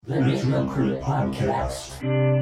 The Natural Crew Podcast.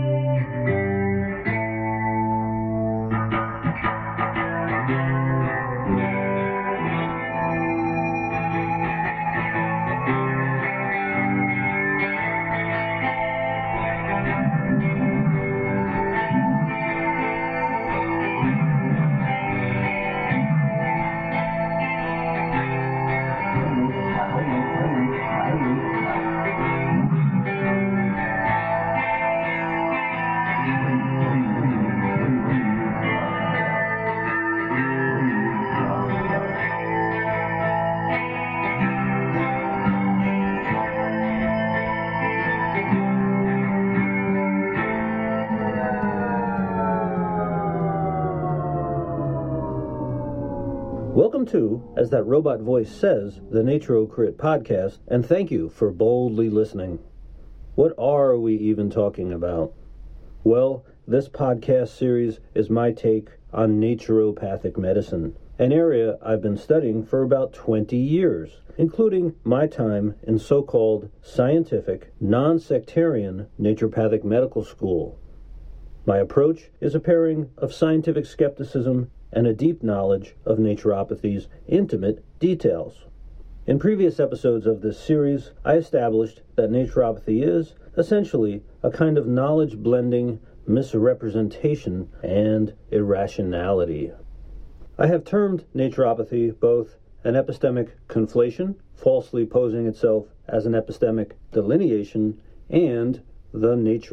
Welcome to, as that robot voice says, the Naturo Crit Podcast, and thank you for boldly listening. What are we even talking about? Well, this podcast series is my take on naturopathic medicine, an area I've been studying for about 20 years, including my time in so-called scientific, non-sectarian naturopathic medical school. My approach is a pairing of scientific skepticism and a deep knowledge of naturopathy's intimate details. In previous episodes of this series, I established that naturopathy is, essentially, a kind of knowledge-blending misrepresentation and irrationality. I have termed naturopathy both an epistemic conflation, falsely posing itself as an epistemic delineation, and the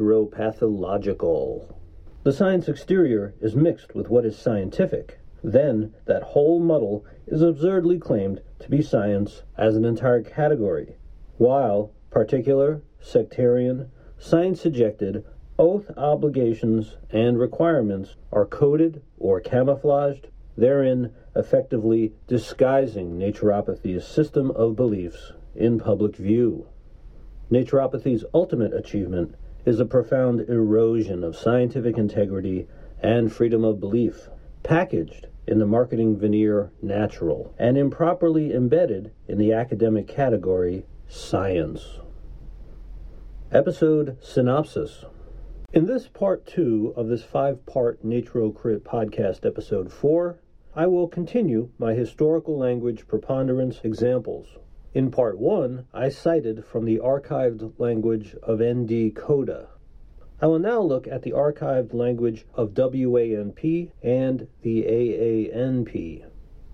naturopathological. The science exterior is mixed with what is scientific. Then, that whole muddle is absurdly claimed to be science as an entire category, while particular, sectarian, science-ejected oath obligations and requirements are coded or camouflaged, therein effectively disguising naturopathy's system of beliefs in public view. Naturopathy's ultimate achievement is a profound erosion of scientific integrity and freedom of belief, packaged in the marketing veneer natural, and improperly embedded in the academic category science. Episode Synopsis. In this part 2 of this 5-part Naturo Crit podcast episode 4, I will continue my historical language preponderance examples. In part 1, I cited from the archived language of ND Coda. I will now look at the archived language of WANP and the AANP.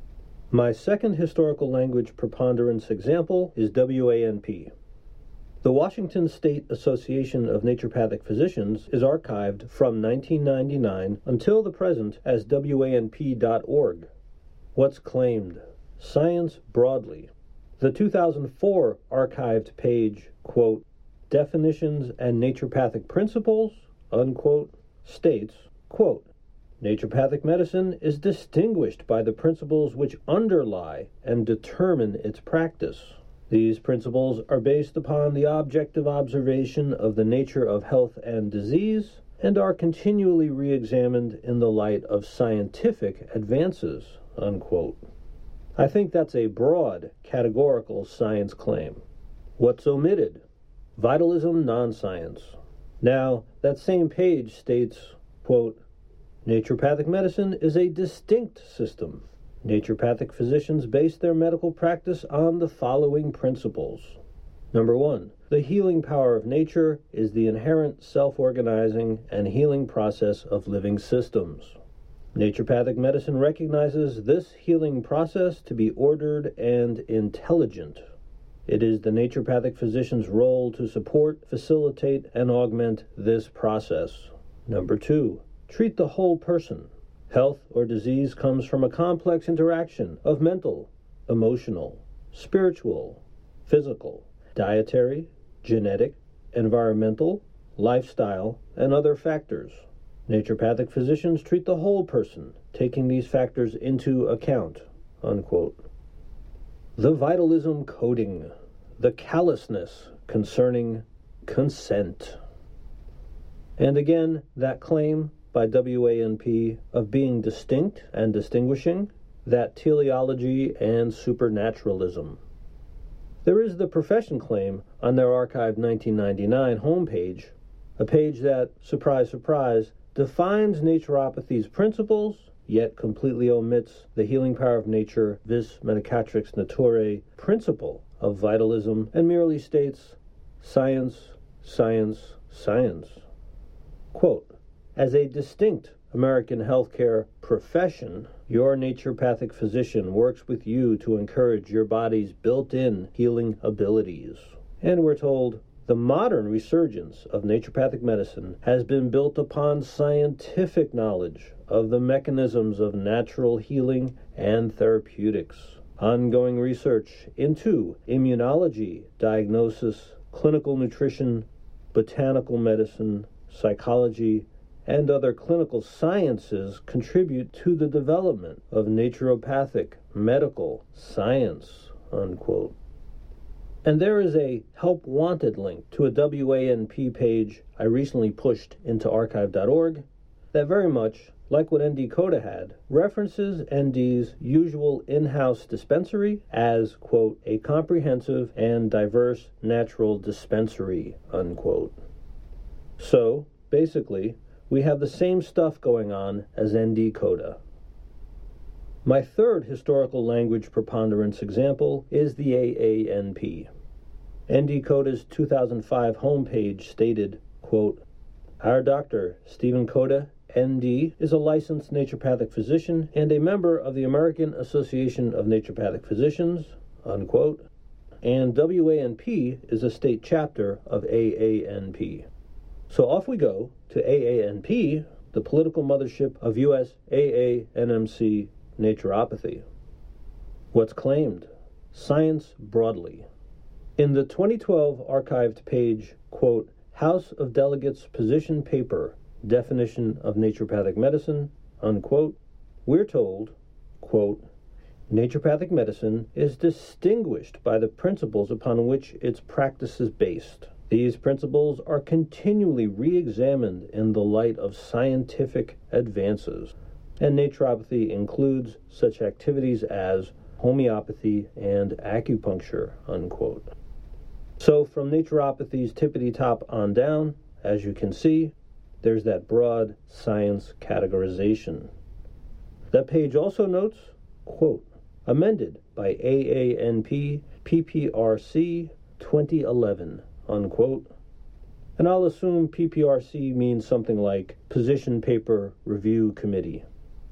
My second historical language preponderance example is WANP. The Washington State Association of Naturopathic Physicians is archived from 1999 until the present as WANP.org. What's claimed? Science broadly. The 2004 archived page, quote, definitions and naturopathic principles, unquote, states, quote, naturopathic medicine is distinguished by the principles which underlie and determine its practice. These principles are based upon the objective observation of the nature of health and disease and are continually re-examined in the light of scientific advances, unquote. I think that's a broad, categorical science claim. What's omitted? Vitalism non-science. Now, that same page states, quote, naturopathic medicine is a distinct system. Naturopathic physicians base their medical practice on the following principles. Number 1, the healing power of nature is the inherent self-organizing and healing process of living systems. Naturopathic medicine recognizes this healing process to be ordered and intelligent. It is the naturopathic physician's role to support, facilitate, and augment this process. Number 2, treat the whole person. Health or disease comes from a complex interaction of mental, emotional, spiritual, physical, dietary, genetic, environmental, lifestyle, and other factors. Naturopathic physicians treat the whole person, taking these factors into account, unquote. The vitalism coding, the callousness concerning consent. And again, that claim by WANP of being distinct and distinguishing, that teleology and supernaturalism. There is the profession claim on their archived 1999 homepage, a page that, surprise, surprise, defines naturopathy's principles, yet completely omits the healing power of nature, vis medicatrix naturae principle of vitalism, and merely states, science, science, science. Quote, as a distinct American healthcare profession, your naturopathic physician works with you to encourage your body's built-in healing abilities. And we're told, the modern resurgence of naturopathic medicine has been built upon scientific knowledge of the mechanisms of natural healing and therapeutics. Ongoing research into immunology, diagnosis, clinical nutrition, botanical medicine, psychology, and other clinical sciences contribute to the development of naturopathic medical science, unquote. And there is a Help Wanted link to a WANP page I recently pushed into archive.org that very much, like what ND Coda had, references ND's usual in-house dispensary as, quote, a comprehensive and diverse natural dispensary, unquote. So, basically, we have the same stuff going on as ND Coda. My third historical language preponderance example is the AANP. ND Coda's 2005 homepage stated, quote, our doctor, Stephen Coda, ND, is a licensed naturopathic physician and a member of the American Association of Naturopathic Physicians, unquote, and WANP is a state chapter of AANP. So off we go to AANP, the political mothership of U.S. AANMC naturopathy. What's claimed? Science broadly. In the 2012 archived page, quote, House of Delegates position paper, definition of naturopathic medicine, unquote, we're told, quote, naturopathic medicine is distinguished by the principles upon which its practice is based. These principles are continually re-examined in the light of scientific advances, and naturopathy includes such activities as homeopathy and acupuncture, unquote. So from naturopathy's tippity-top on down, as you can see, there's that broad science categorization. That page also notes, quote, amended by AANP PPRC 2011, unquote. And I'll assume PPRC means something like Position Paper Review Committee.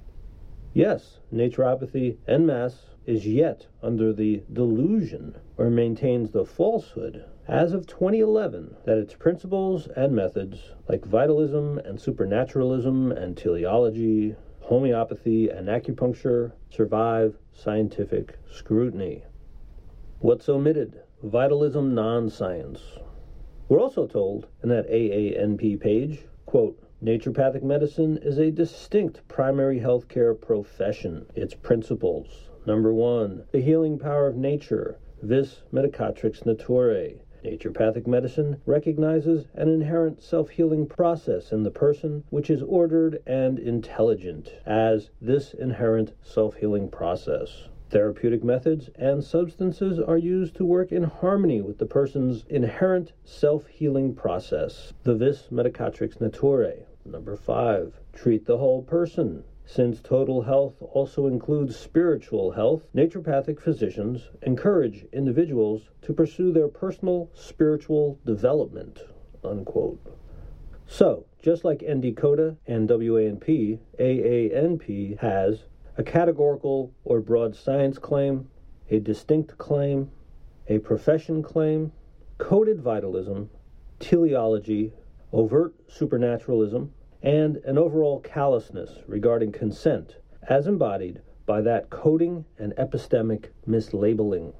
Yes, naturopathy en masse is yet under the delusion or maintains the falsehood as of 2011 that its principles and methods like vitalism and supernaturalism and teleology, homeopathy and acupuncture survive scientific scrutiny. What's omitted? Vitalism non-science. We're also told in that AANP page, quote, naturopathic medicine is a distinct primary healthcare profession. Its principles: number 1, the healing power of nature, vis medicatrix naturae. Naturopathic medicine recognizes an inherent self-healing process in the person which is ordered and intelligent as this inherent self-healing process. Therapeutic methods and substances are used to work in harmony with the person's inherent self-healing process, the vis medicatrix naturae. Number 5, treat the whole person. Since total health also includes spiritual health, naturopathic physicians encourage individuals to pursue their personal spiritual development, unquote. So, just like ND Coda and WANP, AANP has a categorical or broad science claim, a distinct claim, a profession claim, coded vitalism, teleology, overt supernaturalism, and an overall callousness regarding consent as embodied by that coding and epistemic mislabeling.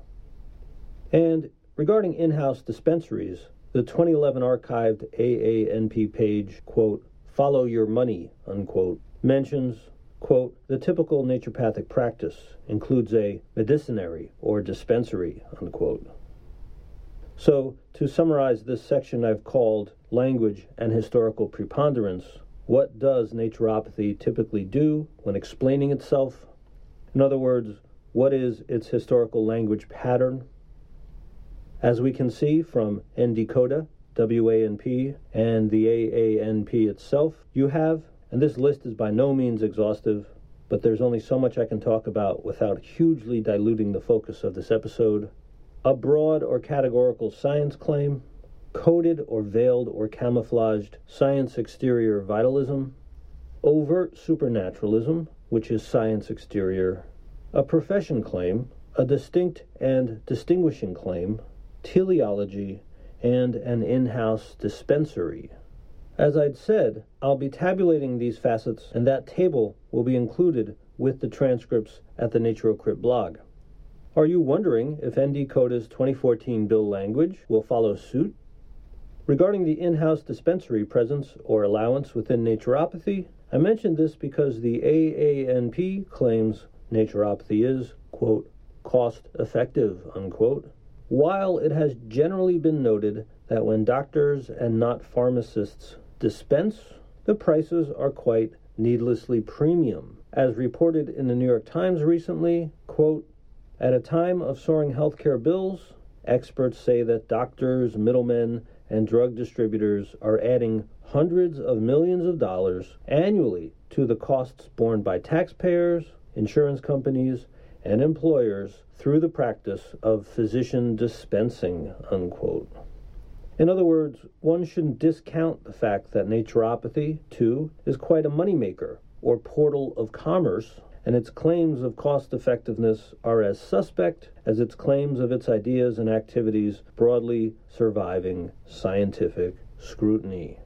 And regarding in-house dispensaries, the 2011 archived AANP page, quote, follow your money, unquote, mentions, quote, the typical naturopathic practice includes a medicinary or dispensary, unquote. So, to summarize this section I've called Language and Historical Preponderance, what does naturopathy typically do when explaining itself? In other words, what is its historical language pattern? As we can see from ND-CODA, WANP, and the AANP itself, you have, and this list is by no means exhaustive, but there's only so much I can talk about without hugely diluting the focus of this episode, a broad or categorical science claim, coded or veiled or camouflaged science exterior vitalism, overt supernaturalism, which is science exterior, a profession claim, a distinct and distinguishing claim, teleology, and an in-house dispensary. As I'd said, I'll be tabulating these facets, and that table will be included with the transcripts at the NaturoCrit blog. Are you wondering if ND-CODA's 2014 bill language will follow suit? Regarding the in-house dispensary presence or allowance within naturopathy, I mentioned this because the AANP claims naturopathy is, quote, cost-effective, unquote, while it has generally been noted that when doctors and not pharmacists dispense, the prices are quite needlessly premium. As reported in the New York Times recently, quote, at a time of soaring healthcare bills, experts say that doctors, middlemen, and drug distributors are adding hundreds of millions of dollars annually to the costs borne by taxpayers, insurance companies, and employers through the practice of physician dispensing, unquote. In other words, one shouldn't discount the fact that naturopathy, too, is quite a moneymaker, or portal of commerce, and its claims of cost-effectiveness are as suspect as its claims of its ideas and activities broadly surviving scientific scrutiny.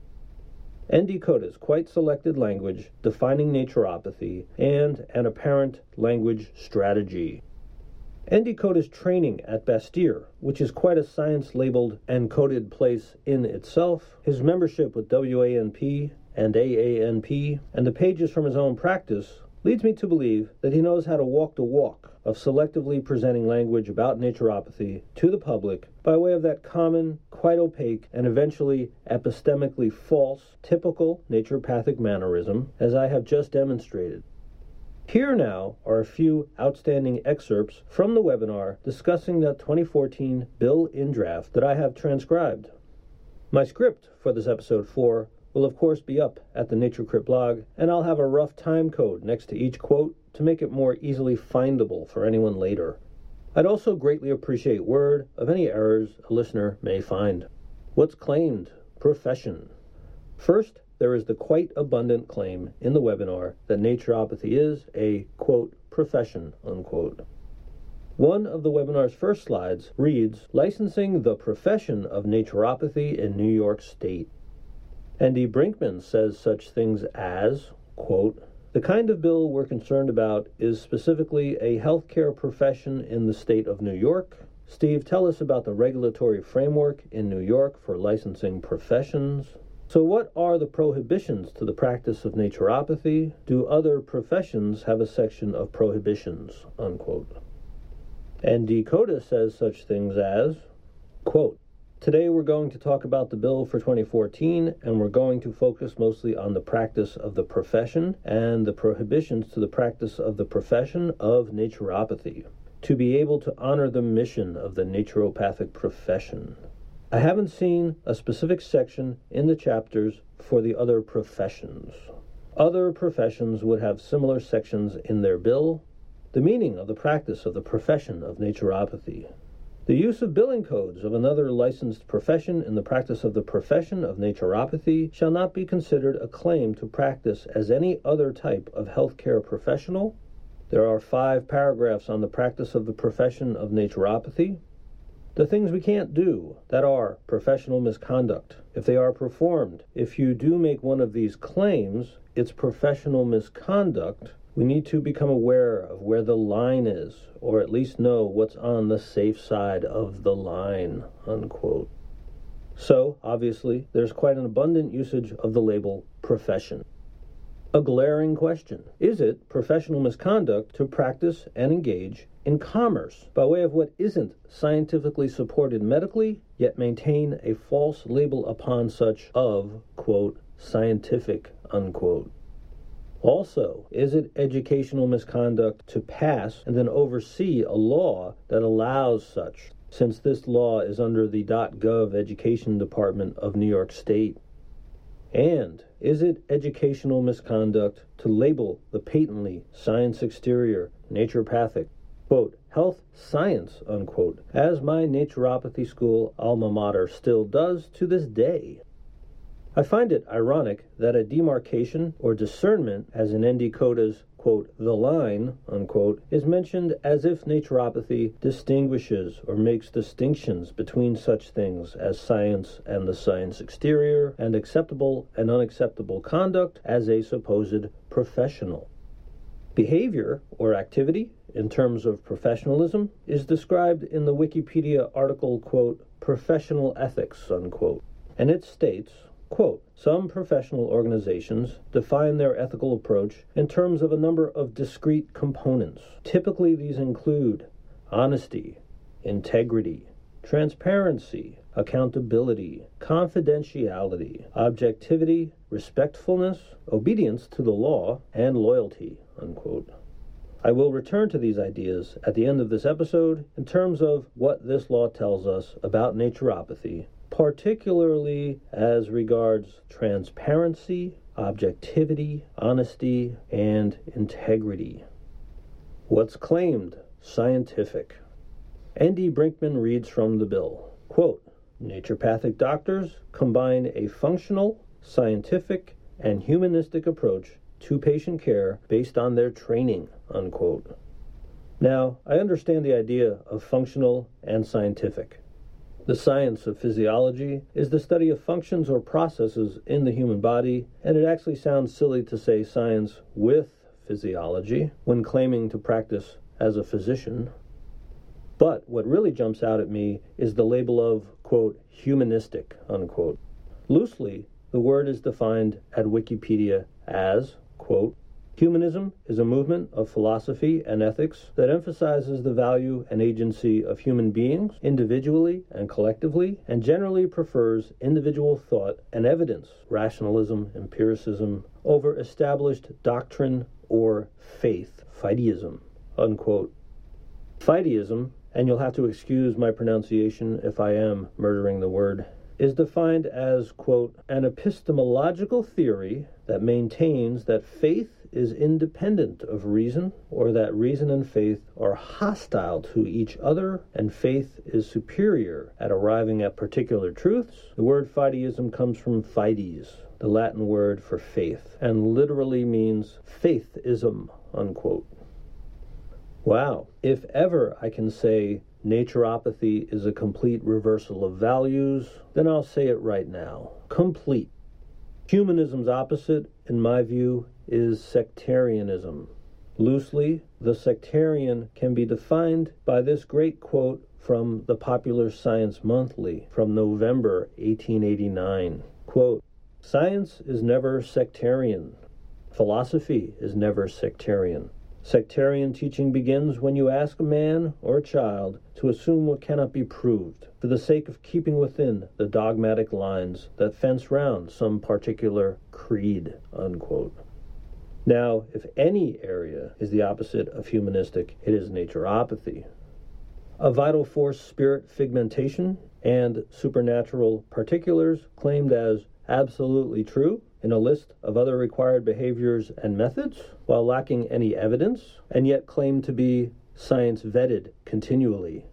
ND-CODA's quite selected language defining naturopathy and an apparent language strategy. ND-CODA's training at Bastyr, which is quite a science-labeled and coded place in itself, his membership with WANP and AANP, and the pages from his own practice, leads me to believe that he knows how to walk the walk of selectively presenting language about naturopathy to the public by way of that common, quite opaque, and eventually epistemically false, typical naturopathic mannerism, as I have just demonstrated. Here now are a few outstanding excerpts from the webinar discussing that 2014 bill in draft that I have transcribed. My script for this episode 4 will of course be up at the NaturoCrit blog, and I'll have a rough time code next to each quote to make it more easily findable for anyone later. I'd also greatly appreciate word of any errors a listener may find. What's claimed? Profession. First, there is the quite abundant claim in the webinar that naturopathy is a, quote, profession, unquote. One of the webinar's first slides reads, licensing the profession of naturopathy in New York State. Andy Brinkman says such things as, quote, the kind of bill we're concerned about is specifically a healthcare profession in the state of New York. Steve, tell us about the regulatory framework in New York for licensing professions. So what are the prohibitions to the practice of naturopathy? Do other professions have a section of prohibitions, unquote? ND-CODA says such things as, quote, today we're going to talk about the bill for 2014, and we're going to focus mostly on the practice of the profession and the prohibitions to the practice of the profession of naturopathy, to be able to honor the mission of the naturopathic profession. I haven't seen a specific section in the chapters for the other professions. Other professions would have similar sections in their bill. The meaning of the practice of the profession of naturopathy. The use of billing codes of another licensed profession in the practice of the profession of naturopathy shall not be considered a claim to practice as any other type of healthcare professional. There are 5 paragraphs on the practice of the profession of naturopathy. The things we can't do, that are professional misconduct, if they are performed. If you do make one of these claims, it's professional misconduct. We need to become aware of where the line is, or at least know what's on the safe side of the line, unquote. So, obviously, there's quite an abundant usage of the label profession. A glaring question. Is it professional misconduct to practice and engage in commerce by way of what isn't scientifically supported medically, yet maintain a false label upon such of, quote, scientific, unquote? Also, is it educational misconduct to pass and then oversee a law that allows such? since this law is under the .gov Education Department of New York State? And is it educational misconduct to label the patently science exterior naturopathic, quote, health science, unquote, as my naturopathy school alma mater still does to this day? I find it ironic that a demarcation or discernment, as in ND Coda's, quote, the line, unquote, is mentioned as if naturopathy distinguishes or makes distinctions between such things as science and the science exterior and acceptable and unacceptable conduct as a supposed professional. Behavior or activity, in terms of professionalism, is described in the Wikipedia article, quote, professional ethics, unquote, and it states, quote, some professional organizations define their ethical approach in terms of a number of discrete components. Typically, these include honesty, integrity, transparency, accountability, confidentiality, objectivity, respectfulness, obedience to the law, and loyalty, unquote. I will return to these ideas at the end of this episode in terms of what this law tells us about naturopathy, particularly as regards transparency, objectivity, honesty, and integrity. What's claimed scientific? N.D. Brinkman reads from the bill, quote, naturopathic doctors combine a functional, scientific, and humanistic approach to patient care based on their training, unquote. Now, I understand the idea of functional and scientific. The science of physiology is the study of functions or processes in the human body, and it actually sounds silly to say science with physiology when claiming to practice as a physician. But what really jumps out at me is the label of, quote, humanistic, unquote. Loosely, the word is defined at Wikipedia as, quote, humanism is a movement of philosophy and ethics that emphasizes the value and agency of human beings individually and collectively, and generally prefers individual thought and evidence, rationalism, empiricism, over established doctrine or faith, fideism, unquote. Fideism, and you'll have to excuse my pronunciation if I am murdering the word, is defined as, quote, an epistemological theory that maintains that faith is independent of reason, or that reason and faith are hostile to each other, and faith is superior at arriving at particular truths. The word fideism comes from fides, the Latin word for faith, and literally means faithism, unquote. Wow, if ever I can say naturopathy is a complete reversal of values, then I'll say it right now. Complete. Humanism's opposite, in my view, is sectarianism. Loosely, the sectarian can be defined by this great quote from the Popular Science Monthly from November 1889. Quote, science is never sectarian. Philosophy is never sectarian. Sectarian teaching begins when you ask a man or a child to assume what cannot be proved, for the sake of keeping within the dogmatic lines that fence round some particular creed, unquote. Now, if any area is the opposite of humanistic, it is naturopathy. A vital force spirit figmentation and supernatural particulars claimed as absolutely true in a list of other required behaviors and methods, while lacking any evidence, and yet claimed to be science vetted continually.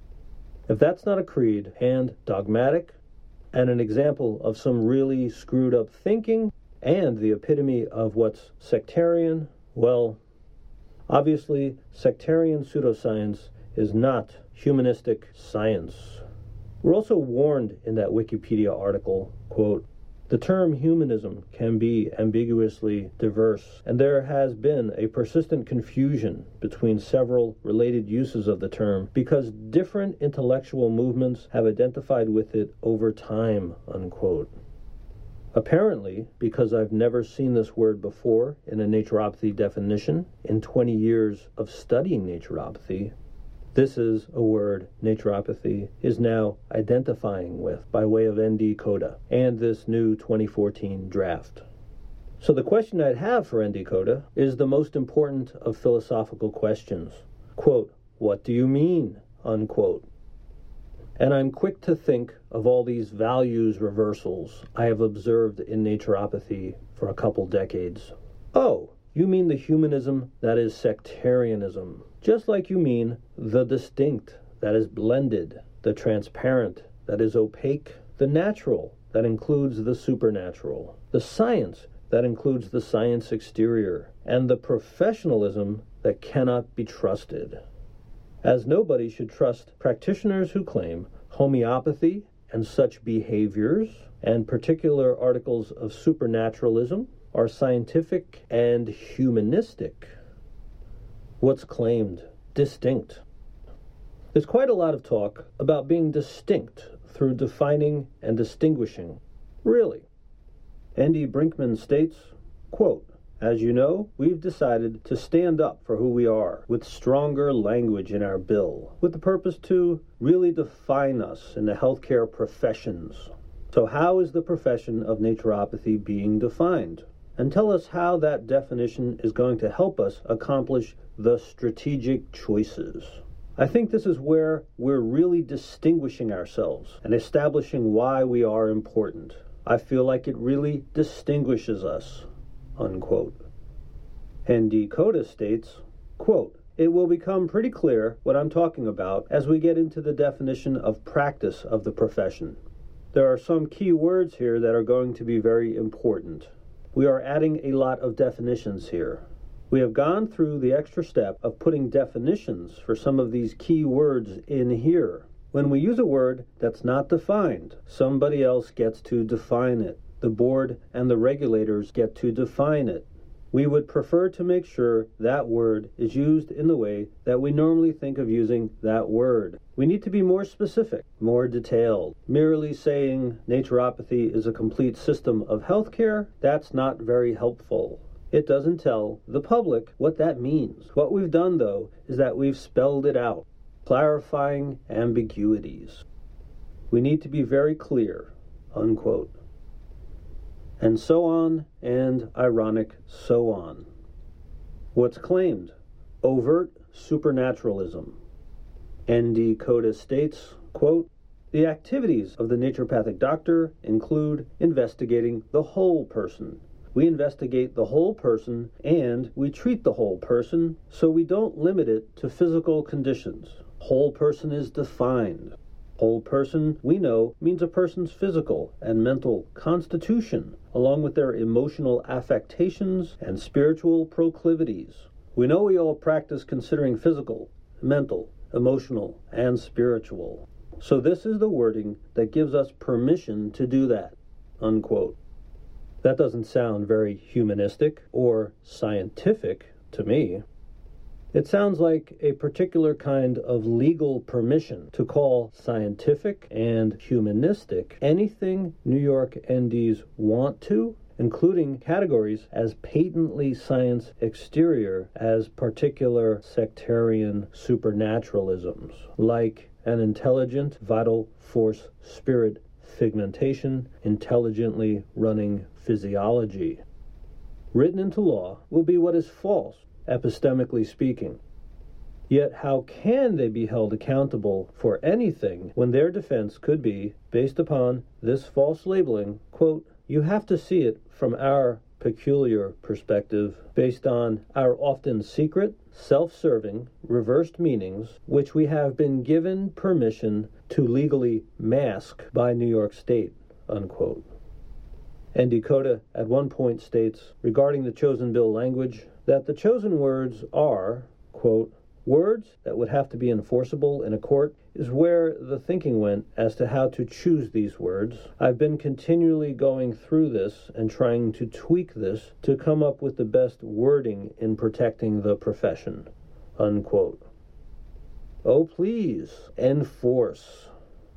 If that's not a creed and dogmatic, and an example of some really screwed up thinking, and the epitome of what's sectarian, well, obviously sectarian pseudoscience is not humanistic science. We're also warned in that Wikipedia article, quote, the term humanism can be ambiguously diverse, and there has been a persistent confusion between several related uses of the term because different intellectual movements have identified with it over time, unquote. Apparently, because I've never seen this word before in a naturopathy definition in 20 years of studying naturopathy, this is a word naturopathy is now identifying with by way of ND Coda and this new 2014 draft. So the question I'd have for ND Coda is the most important of philosophical questions. Quote, what do you mean? Unquote. And I'm quick to think of all these values reversals I have observed in naturopathy for a couple decades. Oh, you mean the humanism that is sectarianism, just like you mean the distinct that is blended, the transparent that is opaque, the natural that includes the supernatural, the science that includes the science exterior, and the professionalism that cannot be trusted. As nobody should trust practitioners who claim homeopathy and such behaviors and particular articles of supernaturalism are scientific and humanistic. What's claimed? Distinct. There's quite a lot of talk about being distinct through defining and distinguishing. Really. Andy Brinkman states, quote, "As you know, we've decided to stand up for who we are with stronger language in our bill, with the purpose to really define us in the healthcare professions. So how is the profession of naturopathy being defined? And tell us how that definition is going to help us accomplish the strategic choices." I think this is where we're really distinguishing ourselves and establishing why we are important. I feel like it really distinguishes us, unquote. N.D. Coda states, quote, "It will become pretty clear what I'm talking about as we get into the definition of practice of the profession. There are some key words here that are going to be very important. We are adding a lot of definitions here. We have gone through the extra step of putting definitions for some of these key words in here. When we use a word that's not defined, somebody else gets to define it. The board and the regulators get to define it. We would prefer to make sure that word is used in the way that we normally think of using that word. We need to be more specific, more detailed. Merely saying naturopathy is a complete system of healthcare, that's not very helpful. It doesn't tell the public what that means. What we've done, though, is that we've spelled it out, clarifying ambiguities. We need to be very clear, unquote. And so on, and ironic so on. What's claimed? Overt supernaturalism. N.D. Coda states, quote, "The activities of the naturopathic doctor include investigating the whole person. We investigate the whole person and we treat the whole person, so we don't limit it to physical conditions. Whole person is defined. Whole person, we know, means a person's physical and mental constitution, along with their emotional affectations and spiritual proclivities. We know we all practice considering physical, mental, emotional, and spiritual. So this is the wording that gives us permission to do that," unquote. That doesn't sound very humanistic or scientific to me. It sounds like a particular kind of legal permission to call scientific and humanistic anything New York NDs want to, including categories as patently science exterior as particular sectarian supernaturalisms, like an intelligent, vital force spirit figmentation, intelligently running physiology. Written into law will be what is false, epistemically speaking. Yet how can they be held accountable for anything when their defense could be, based upon this false labeling, quote, "You have to see it from our peculiar perspective, based on our often secret, self-serving, reversed meanings, which we have been given permission to legally mask by New York State," unquote. And Dakota at one point states, regarding the chosen bill language, that the chosen words are, quote, "Words that would have to be enforceable in a court is where the thinking went as to how to choose these words. I've been continually going through this and trying to tweak this to come up with the best wording in protecting the profession," unquote. Oh, please, enforce.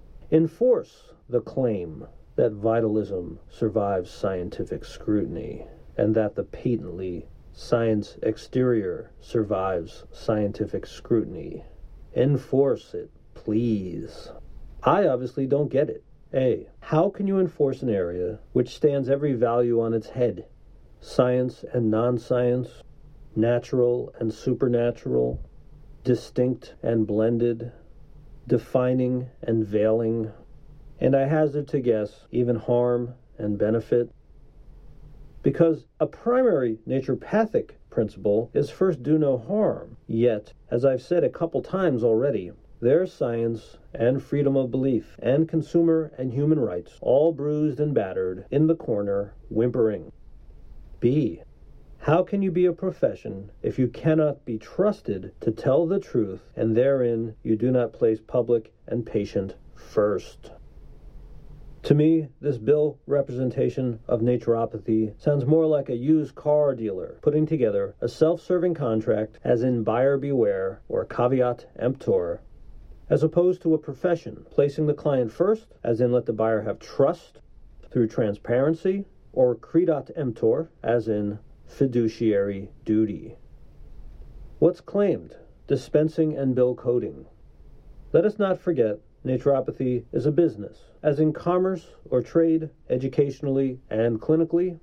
Enforce the claim that vitalism survives scientific scrutiny and that the patently science exterior survives scientific scrutiny. Enforce it, please. I obviously don't get it. A, how can you enforce an area which stands every value on its head? Science and non-science, natural and supernatural, distinct and blended, defining and veiling, and I hazard to guess even harm and benefit. Because a primary naturopathic principle is first do no harm. Yet, as I've said a couple times already, there's science and freedom of belief and consumer and human rights, all bruised and battered, in the corner, whimpering. B. How can you be a profession if you cannot be trusted to tell the truth, and therein you do not place public and patient first? To me, this bill representation of naturopathy sounds more like a used car dealer putting together a self-serving contract, as in buyer beware or caveat emptor, as opposed to a profession placing the client first, as in let the buyer have trust through transparency, or credat emptor, as in fiduciary duty. What's claimed? Dispensing and bill coding. Let us not forget naturopathy is a business, as in commerce or trade, educationally and clinically.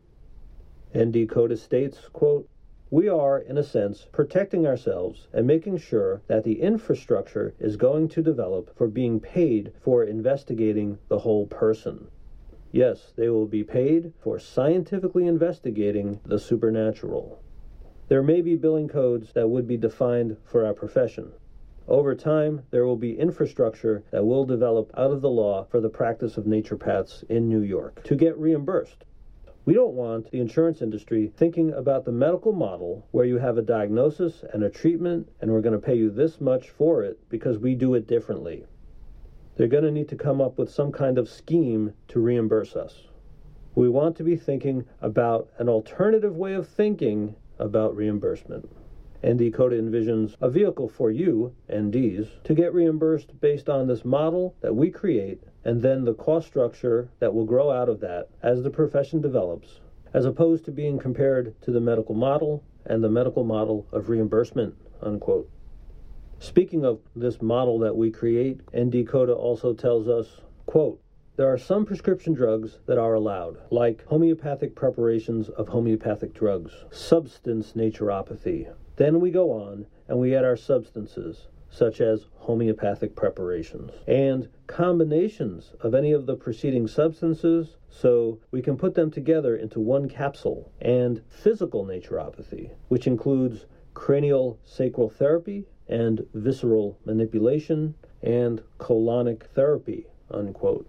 ND Coda states, quote, "We are, in a sense, protecting ourselves and making sure that the infrastructure is going to develop for being paid for investigating the whole person." Yes, they will be paid for scientifically investigating the supernatural. There may be billing codes that would be defined for our profession. Over time, there will be infrastructure that will develop out of the law for the practice of naturopaths in New York to get reimbursed. We don't want the insurance industry thinking about the medical model where you have a diagnosis and a treatment and we're going to pay you this much for it because we do it differently. They're going to need to come up with some kind of scheme to reimburse us. We want to be thinking about an alternative way of thinking about reimbursement. ND Coda envisions a vehicle for you, NDs, to get reimbursed based on this model that we create, and then the cost structure that will grow out of that as the profession develops, as opposed to being compared to the medical model and the medical model of reimbursement, unquote. Speaking of this model that we create, ND Coda also tells us, quote, "There are some prescription drugs that are allowed, like homeopathic preparations of homeopathic drugs, substance naturopathy. Then we go on and we add our substances, such as homeopathic preparations, and combinations of any of the preceding substances, so we can put them together into one capsule, and physical naturopathy, which includes cranial sacral therapy and visceral manipulation and colonic therapy," unquote.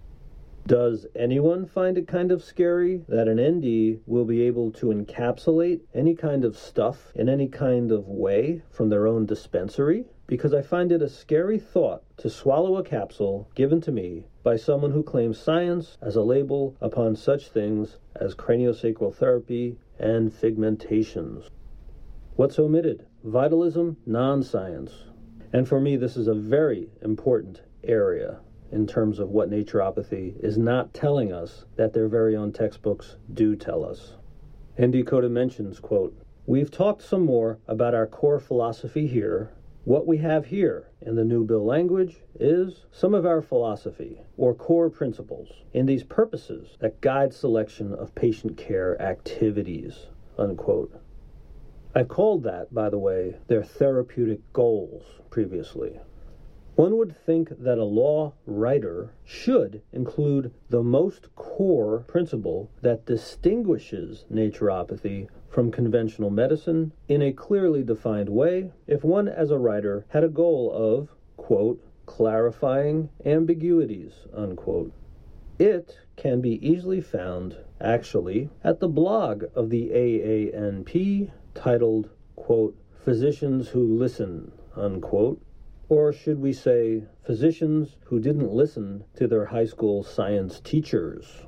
Does anyone find it kind of scary that an ND will be able to encapsulate any kind of stuff in any kind of way from their own dispensary? Because I find it a scary thought to swallow a capsule given to me by someone who claims science as a label upon such things as craniosacral therapy and figmentations. What's omitted? Vitalism, non-science. And for me, this is a very important area in terms of what naturopathy is not telling us that their very own textbooks do tell us. ND Coda mentions, quote, "We've talked some more about our core philosophy here. What we have here in the new bill language is some of our philosophy, or core principles, in these purposes that guide selection of patient care activities," unquote. I've called that, by the way, their therapeutic goals previously. One would think that a law writer should include the most core principle that distinguishes naturopathy from conventional medicine in a clearly defined way if one as a writer had a goal of, quote, "clarifying ambiguities," unquote. It can be easily found, actually, at the blog of the AANP titled, quote, "Physicians Who Listen," unquote. Or should we say, physicians who didn't listen to their high school science teachers?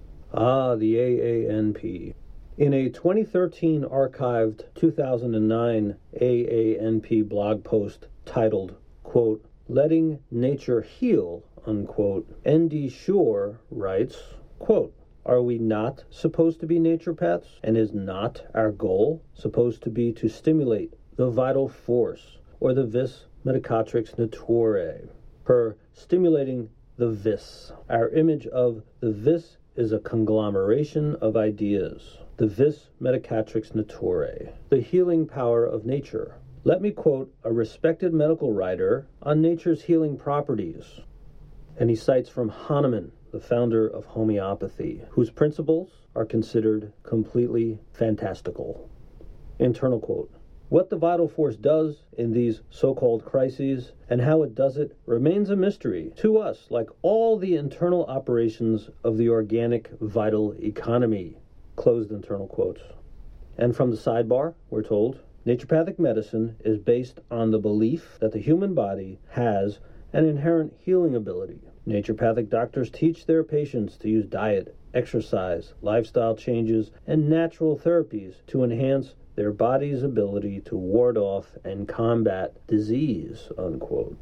The AANP. In a 2013 archived 2009 AANP blog post titled, quote, "Letting Nature Heal," unquote, ND Shore writes, quote, "Are we not supposed to be naturopaths? And is not our goal supposed to be to stimulate the vital force, or the vis medicatrix naturae, per stimulating the vis? Our image of the vis is a conglomeration of ideas. The vis medicatrix naturae, the healing power of nature, Let me quote a respected medical writer on nature's healing properties. And he cites from Hahnemann, the founder of homeopathy, whose principles are considered completely fantastical. Internal quote. What the vital force does in these so-called crises and how it does it remains a mystery to us, like all the internal operations of the organic vital economy. Closed internal quotes. And from the sidebar, we're told, naturopathic medicine is based on the belief that the human body has an inherent healing ability. Naturopathic doctors teach their patients to use diet, exercise, lifestyle changes, and natural therapies to enhance their body's ability to ward off and combat disease, unquote.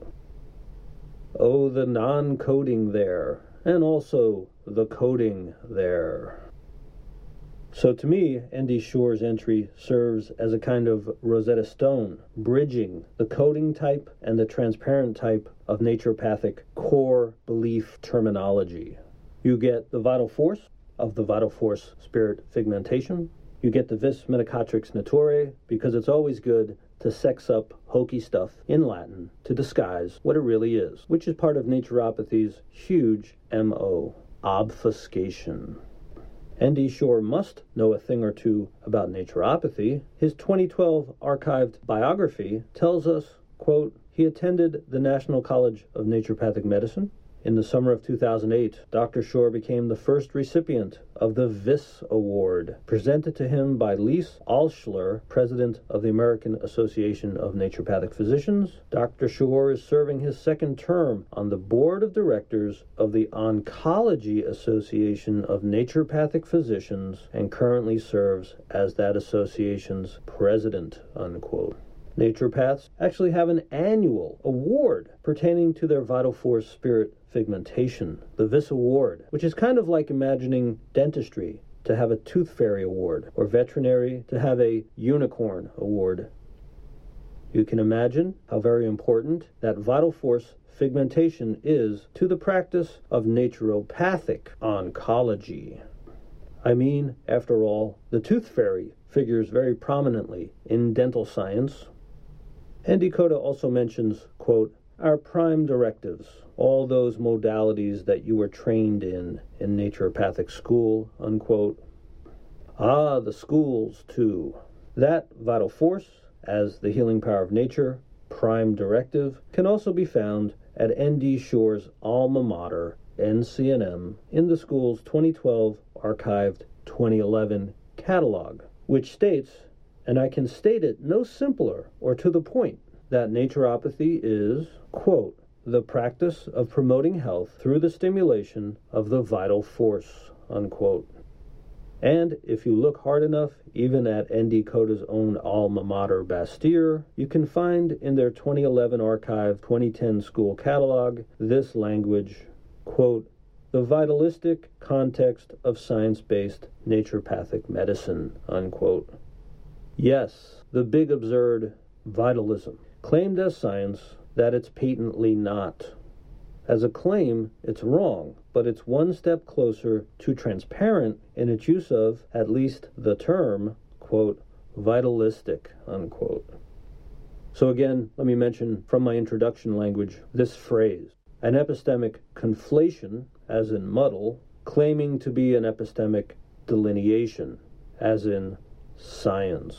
Oh, the non-coding there, and also the coding there. So to me, N.D. Shore's entry serves as a kind of Rosetta Stone, bridging the coding type and the transparent type of naturopathic core belief terminology. You get the vital force of the vital force spirit figmentation. You get the vis medicatrix naturae, because it's always good to sex up hokey stuff in Latin to disguise what it really is, which is part of naturopathy's huge MO, obfuscation. N.D. Shore must know a thing or two about naturopathy. His 2012 archived biography tells us, quote, he attended the National College of Naturopathic Medicine. In the summer of 2008, Dr. Shore became the first recipient of the Vis Award, presented to him by Lise Alschler, president of the American Association of Naturopathic Physicians. Dr. Shore is serving his second term on the board of directors of the Oncology Association of Naturopathic Physicians and currently serves as that association's president, unquote. Naturopaths actually have an annual award pertaining to their vital force spirit figmentation, the Vis Award, which is kind of like imagining dentistry to have a tooth fairy award or veterinary to have a unicorn award. You can imagine how very important that vital force figmentation is to the practice of naturopathic oncology. I mean, after all, the tooth fairy figures very prominently in dental science. N.D. Coda also mentions, quote, our prime directives, all those modalities that you were trained in naturopathic school, unquote. Ah, the schools, too. That vital force, as the healing power of nature, prime directive, can also be found at N.D. Shore's alma mater, NCNM, in the school's 2012 archived 2011 catalog, which states, and I can state it no simpler or to the point, that naturopathy is, quote, the practice of promoting health through the stimulation of the vital force, unquote. And if you look hard enough, even at N.D. Coda's own alma mater, Bastyr, you can find in their 2011 archive 2010 school catalog this language, quote, the vitalistic context of science-based naturopathic medicine, unquote. Yes, the big absurd vitalism, claimed as science that it's patently not. As a claim, it's wrong, but it's one step closer to transparent in its use of, at least the term, quote, vitalistic, unquote. So again, let me mention from my introduction language this phrase, an epistemic conflation, as in muddle, claiming to be an epistemic delineation, as in science.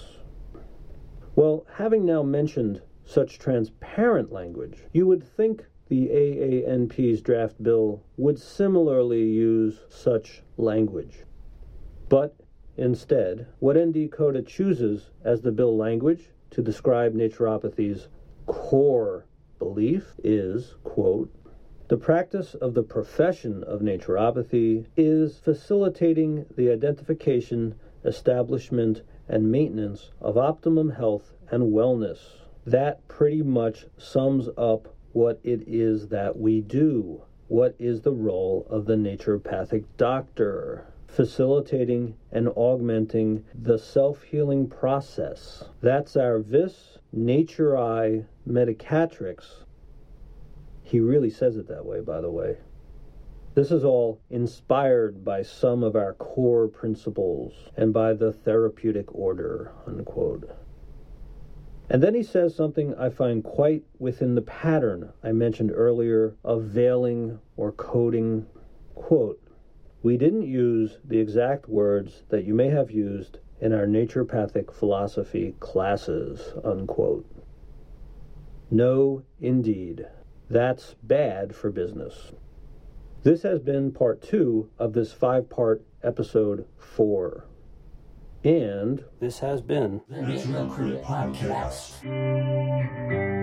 Well, having now mentioned such transparent language, you would think the AANP's draft bill would similarly use such language. But instead, what N.D. Coda chooses as the bill language to describe naturopathy's core belief is, quote, the practice of the profession of naturopathy is facilitating the identification, establishment, and maintenance of optimum health and wellness. That pretty much sums up what it is that we do. What is the role of the naturopathic doctor? Facilitating and augmenting the self-healing process. That's our vis naturae medicatrix. He really says it that way, by the way. This is all inspired by some of our core principles and by the therapeutic order, unquote. And then he says something I find quite within the pattern I mentioned earlier of veiling or coding. Quote, "We didn't use the exact words that you may have used in our naturopathic philosophy classes," unquote. No, indeed. That's bad for business. This has been part 2 of this 5-part episode 4. And this has been The Natural Crit Podcast.